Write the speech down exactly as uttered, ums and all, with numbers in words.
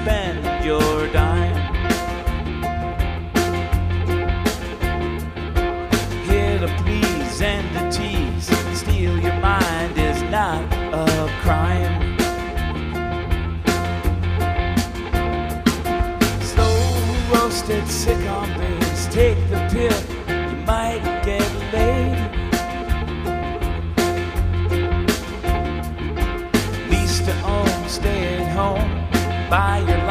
spend your dime. Here to please and to tease, steal your mind is not a crime. Slow roasted sick on base, take the pill, you might get laid. Lease to own, stay at home, buy your